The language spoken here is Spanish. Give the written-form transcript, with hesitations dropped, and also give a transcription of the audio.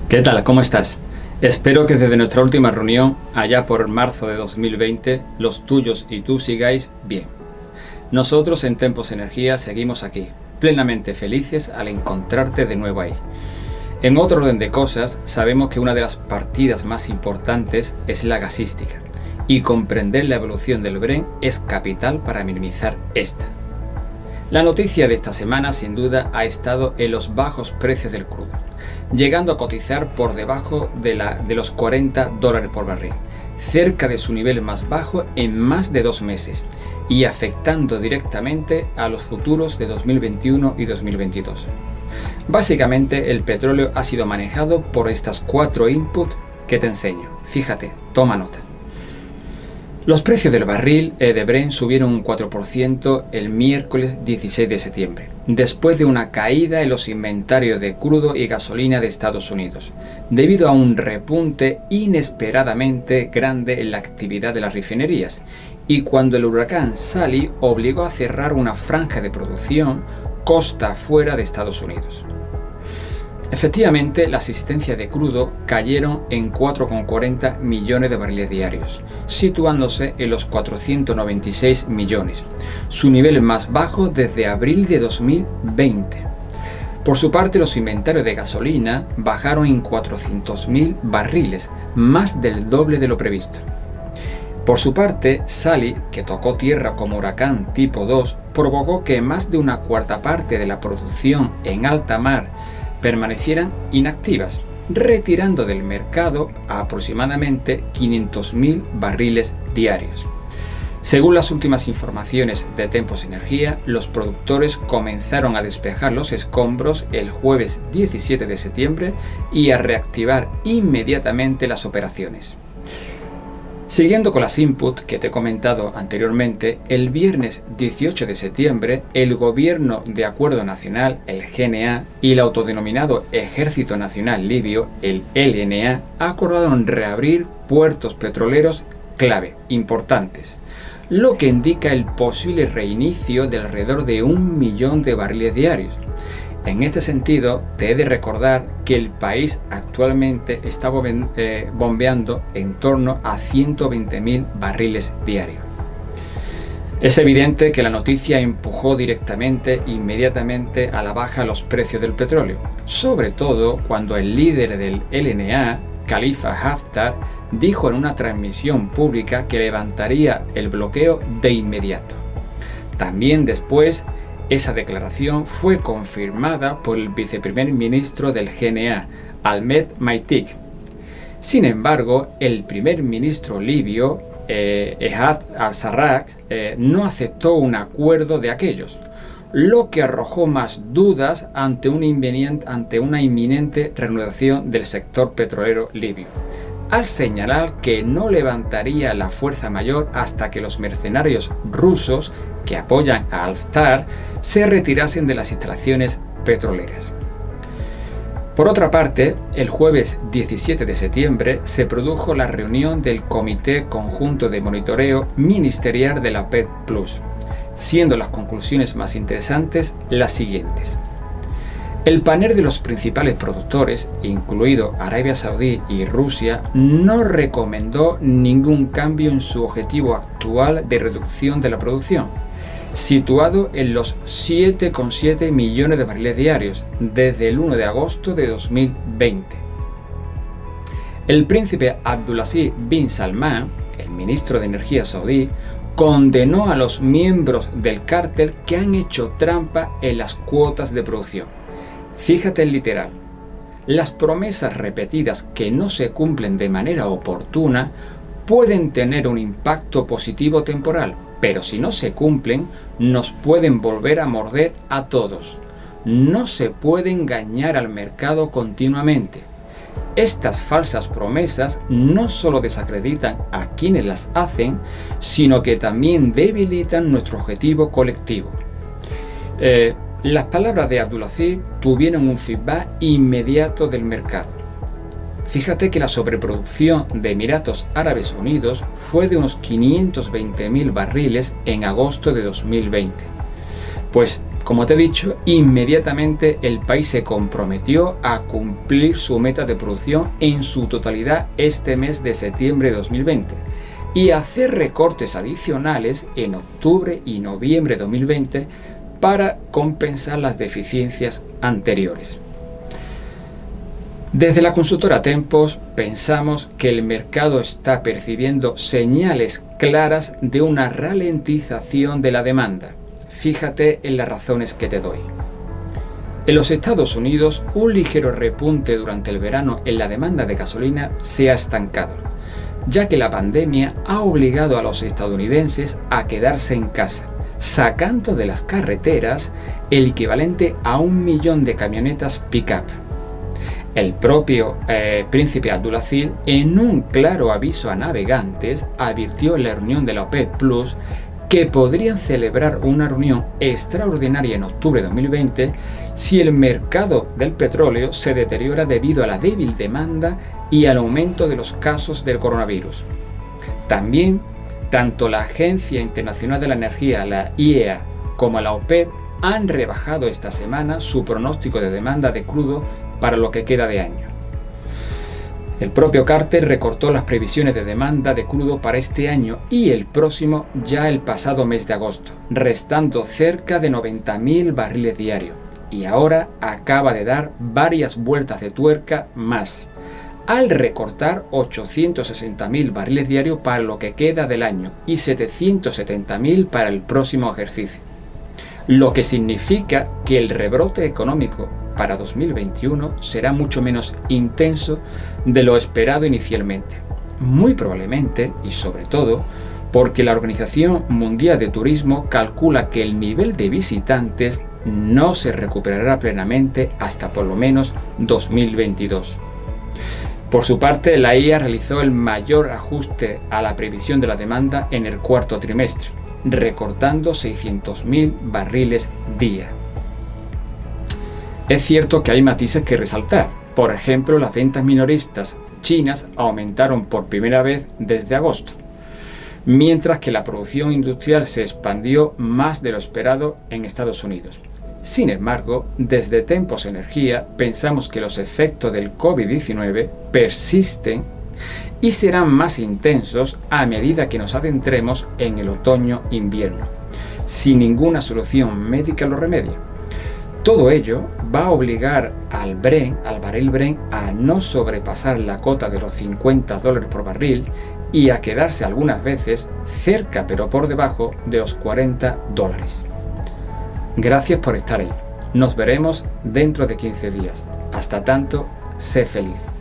¿Qué tal? ¿Cómo estás? Espero que desde nuestra última reunión, allá por marzo de 2020, los tuyos y tú sigáis bien. Nosotros en Tempos Energía seguimos aquí, plenamente felices al encontrarte de nuevo ahí. En otro orden de cosas, sabemos que una de las partidas más importantes es la gasística, y comprender la evolución del Brent es capital para minimizar esta. La noticia de esta semana sin duda ha estado en los bajos precios del crudo, llegando a cotizar por debajo de los $40 por barril, cerca de su nivel más bajo en más de 2 meses y afectando directamente a los futuros de 2021 y 2022. Básicamente el petróleo ha sido manejado por estas 4 inputs que te enseño. Fíjate, toma nota. Los precios del barril de Brent subieron un 4% el miércoles 16 de septiembre, después de una caída en los inventarios de crudo y gasolina de Estados Unidos, debido a un repunte inesperadamente grande en la actividad de las refinerías, y cuando el huracán Sally obligó a cerrar una franja de producción costa afuera de Estados Unidos. Efectivamente, las existencias de crudo cayeron en 4,40 millones de barriles diarios, situándose en los 496 millones, su nivel más bajo desde abril de 2020. Por su parte, los inventarios de gasolina bajaron en 400.000 barriles, más del doble de lo previsto. Por su parte, Sally, que tocó tierra como huracán tipo 2, provocó que más de una cuarta parte de la producción en alta mar permanecieran inactivas, retirando del mercado a aproximadamente 500.000 barriles diarios. Según las últimas informaciones de Tempos Energía, los productores comenzaron a despejar los escombros el jueves 17 de septiembre y a reactivar inmediatamente las operaciones. Siguiendo con las inputs que te he comentado anteriormente, el viernes 18 de septiembre, el Gobierno de Acuerdo Nacional, el GNA, y el autodenominado Ejército Nacional Libio, el LNA, acordaron reabrir puertos petroleros clave, importantes, lo que indica el posible reinicio de alrededor de 1 millón de barriles diarios. En este sentido, te he de recordar que el país actualmente está bombeando en torno a 120.000 barriles diarios. Es evidente que la noticia empujó inmediatamente a la baja los precios del petróleo, sobre todo cuando el líder del LNA, Khalifa Haftar, dijo en una transmisión pública que levantaría el bloqueo de inmediato. También después, esa declaración fue confirmada por el viceprimer ministro del GNA, Ahmed Maitik. Sin embargo, el primer ministro libio, Ehad al-Sarraj, no aceptó un acuerdo de aquellos, lo que arrojó más dudas ante una inminente reanudación del sector petrolero libio, al señalar que no levantaría la fuerza mayor hasta que los mercenarios rusos que apoyan a Haftar se retirasen de las instalaciones petroleras. Por otra parte, el jueves 17 de septiembre se produjo la reunión del Comité Conjunto de Monitoreo Ministerial de la OPEP+, siendo las conclusiones más interesantes las siguientes. El panel de los principales productores, incluido Arabia Saudí y Rusia, no recomendó ningún cambio en su objetivo actual de reducción de la producción, situado en los 7,7 millones de barriles diarios desde el 1 de agosto de 2020. El príncipe Abdulaziz bin Salman, el ministro de Energía saudí, condenó a los miembros del cártel que han hecho trampa en las cuotas de producción. Fíjate el literal. Las promesas repetidas que no se cumplen de manera oportuna pueden tener un impacto positivo temporal, pero si no se cumplen, nos pueden volver a morder a todos. No se puede engañar al mercado continuamente. Estas falsas promesas no solo desacreditan a quienes las hacen, sino que también debilitan nuestro objetivo colectivo. Las palabras de Abdulaziz tuvieron un feedback inmediato del mercado. Fíjate que la sobreproducción de Emiratos Árabes Unidos fue de unos 520.000 barriles en agosto de 2020. Pues Como te he dicho, inmediatamente el país se comprometió a cumplir su meta de producción en su totalidad este mes de septiembre de 2020 y hacer recortes adicionales en octubre y noviembre de 2020 para compensar las deficiencias anteriores. Desde la consultora Tempos pensamos que el mercado está percibiendo señales claras de una ralentización de la demanda. Fíjate en las razones que te doy. En los Estados Unidos, un ligero repunte durante el verano en la demanda de gasolina se ha estancado, ya que la pandemia ha obligado a los estadounidenses a quedarse en casa, sacando de las carreteras el equivalente a 1 millón de camionetas pick-up. El propio príncipe Abdulaziz, en un claro aviso a navegantes, advirtió en la reunión de la OPEP Plus que podrían celebrar una reunión extraordinaria en octubre de 2020 si el mercado del petróleo se deteriora debido a la débil demanda y al aumento de los casos del coronavirus. También, tanto la Agencia Internacional de la Energía, la IEA, como la OPEP han rebajado esta semana su pronóstico de demanda de crudo para lo que queda de año. El propio Carter recortó las previsiones de demanda de crudo para este año y el próximo ya el pasado mes de agosto, restando cerca de 90.000 barriles diarios, y ahora acaba de dar varias vueltas de tuerca más, al recortar 860.000 barriles diarios para lo que queda del año y 770.000 para el próximo ejercicio, lo que significa que el rebrote económico para 2021 será mucho menos intenso de lo esperado inicialmente, muy probablemente y sobre todo porque la Organización Mundial de Turismo calcula que el nivel de visitantes no se recuperará plenamente hasta por lo menos 2022. Por su parte, la IEA realizó el mayor ajuste a la previsión de la demanda en el cuarto trimestre, recortando 600.000 barriles día. Es cierto que hay matices que resaltar. Por ejemplo, las ventas minoristas chinas aumentaron por primera vez desde agosto, mientras que la producción industrial se expandió más de lo esperado en Estados Unidos. Sin embargo, desde Tempos Energía pensamos que los efectos del COVID-19 persisten y serán más intensos a medida que nos adentremos en el otoño-invierno, si ninguna solución médica lo remedia. Todo ello va a obligar al barril Brent a no sobrepasar la cota de los $50 por barril y a quedarse algunas veces cerca pero por debajo de los $40. Gracias por estar ahí. Nos veremos dentro de 15 días. Hasta tanto, sé feliz.